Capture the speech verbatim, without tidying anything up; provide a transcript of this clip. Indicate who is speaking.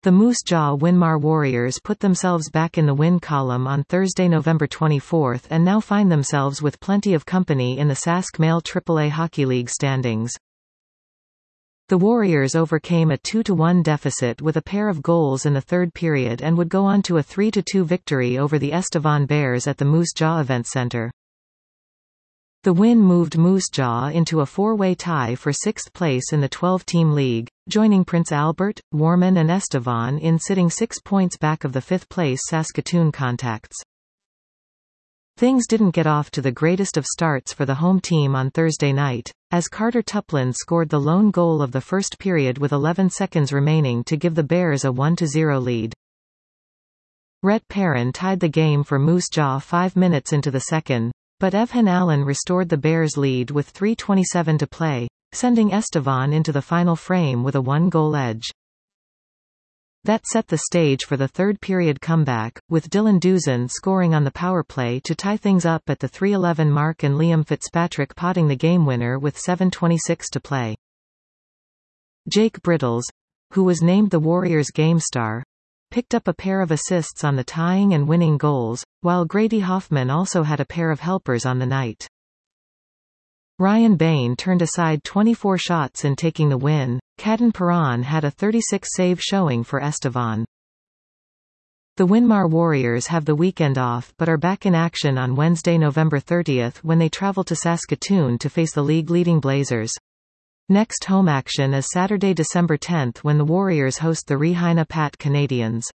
Speaker 1: The Moose Jaw Winmar Warriors put themselves back in the win column on Thursday, November twenty-fourth, and now find themselves with plenty of company in the Sask Male triple A Hockey League standings. The Warriors overcame a two to one deficit with a pair of goals in the third period and would go on to a three to two victory over the Estevan Bears at the Moose Jaw Event Center. The win moved Moose Jaw into a four-way tie for sixth place in the twelve-team league, joining Prince Albert, Warman and Estevan in sitting six points back of the fifth-place Saskatoon Contacts. Things didn't get off to the greatest of starts for the home team on Thursday night, as Carter Tuplin scored the lone goal of the first period with eleven seconds remaining to give the Bears a one to zero lead. Rhett Perrin tied the game for Moose Jaw five minutes into the second, but Evhan Allen restored the Bears' lead with three twenty-seven to play, sending Estevan into the final frame with a one-goal edge. That set the stage for the third-period comeback, with Dylan Duzin scoring on the power play to tie things up at the three eleven mark and Liam Fitzpatrick potting the game winner with seven twenty-six to play. Jake Brittles, who was named the Warriors' game star, picked up a pair of assists on the tying and winning goals, while Grady Hoffman also had a pair of helpers on the night. Ryan Bain turned aside twenty-four shots in taking the win. Caden Perron had a thirty-six save showing for Estevan. The Winmar Warriors have the weekend off but are back in action on Wednesday, November thirtieth when they travel to Saskatoon to face the league-leading Blazers. Next home action is Saturday, December tenth when the Warriors host the Regina Pat Canadians.